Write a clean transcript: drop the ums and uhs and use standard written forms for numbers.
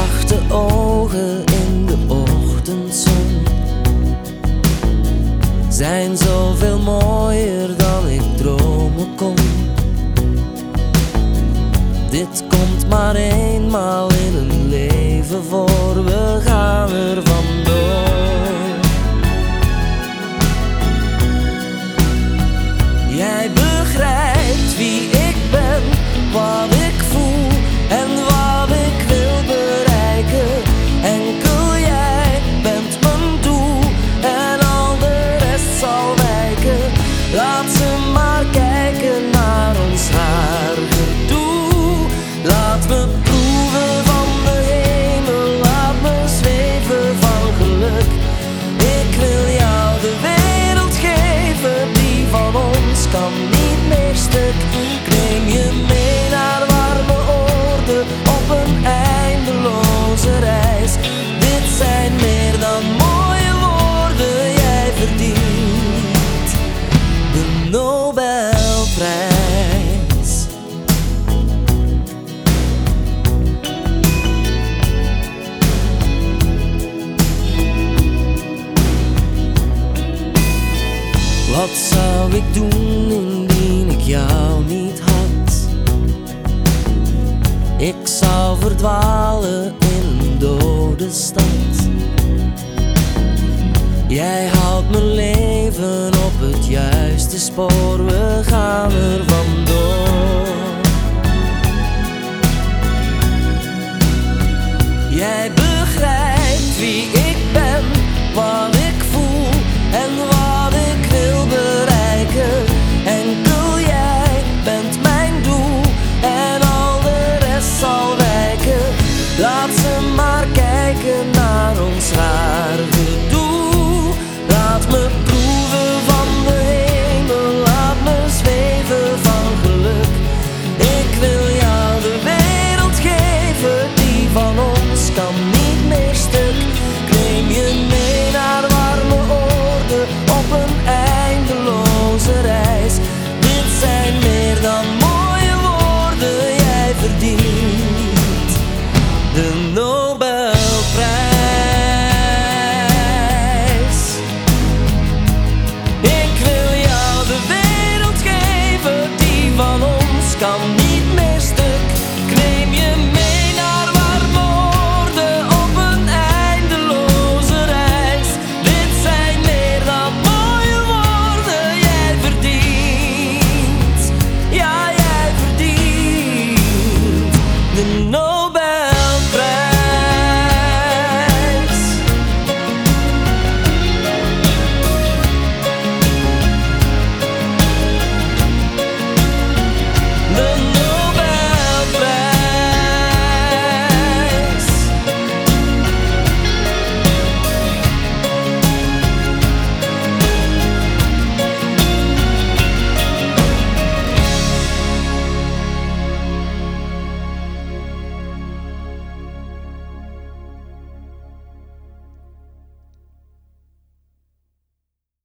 zachte ogen in de ochtendzon zijn zoveel mooier dan ik dromen kon. Dit komt maar eenmaal in een leven voor, we gaan er vandoor. Jij begrijpt wie ik ben, wat ik voel en wat ik wil bereiken. Enkel jij bent mijn doel en al de rest zal wijken. Laat ze maar kijken naar ons haar gedoe. Laat me proeven van de hemel, laat me zweven van geluk. Ik wil jou de wereld geven, die van ons kan niet meer stuk. Ik neem je mee naar warme oorden op een eindeloze reis. Dit zijn meer dan mooie woorden, jij verdient de Nobelprijs. Wat zou ik doen indien ik jou niet had? Ik zou verdwalen in een dode stad. Jij houdt mijn leven op het juiste spoor, we gaan er vandoor. Jij begrijpt wie ik ben, wat ik voel en wat ik wil bereiken. Enkel jij bent mijn doel en al de rest zal wijken. Laat ze maar kijken naar ons haar gedoe. Laat me proeven van de hemel, laat me zweven van geluk. Ik wil jou de wereld geven, die van ons kan niet meer stuk. Ik neem je mee naar warme oorden op een eindeloze reis. Dit zijn meer dan mooie woorden, jij verdient de Nobel.